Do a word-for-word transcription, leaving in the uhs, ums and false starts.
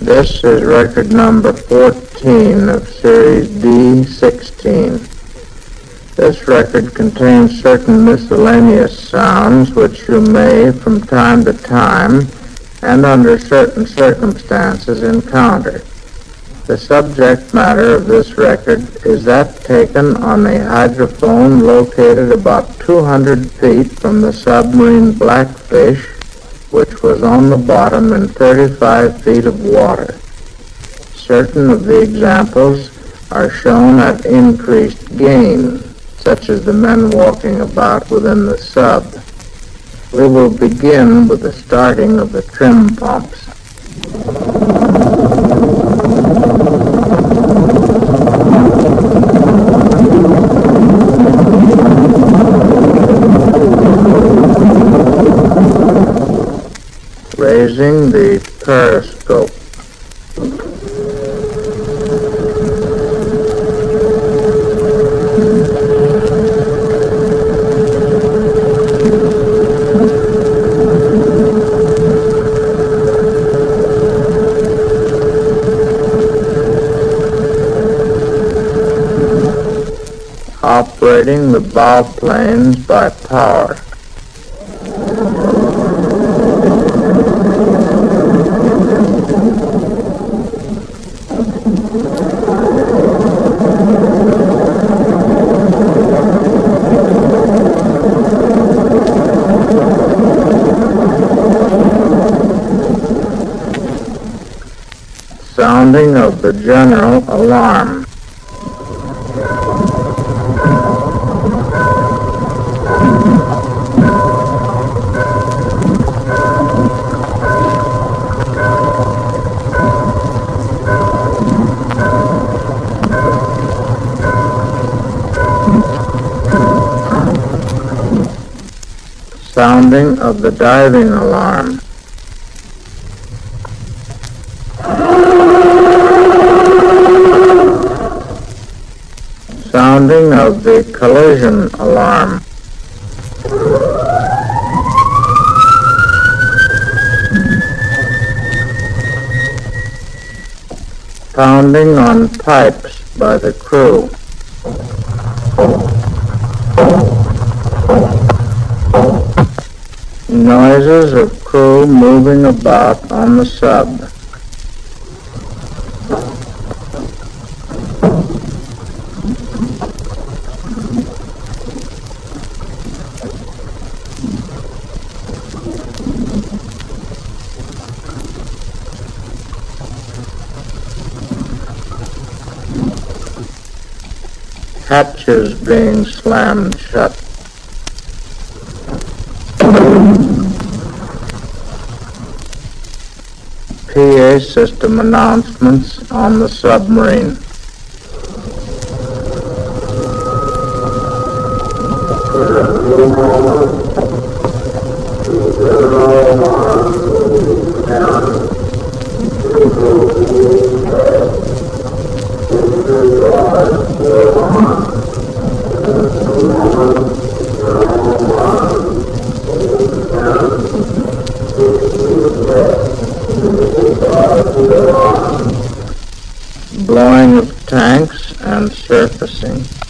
This is record number fourteen of series D sixteen. This record contains certain miscellaneous sounds which you may, from time to time, and under certain circumstances, encounter. The subject matter of this record is that taken on a hydrophone located about two hundred feet from the submarine Blackfish, which was on the bottom in thirty-five feet of water. Certain of the examples are shown at increased gain, such as the men walking about within the sub. We will begin with the starting of the trim pumps. Raising the periscope. Operating the bow planes by power. Sounding of the general alarm. Sounding of the diving alarm. Sounding of the collision alarm. Pounding on pipes by the crew. Noises of crew moving about on the sub. Hatches being slammed shut. P A system announcements on the submarine. Blowing of tanks and surfacing.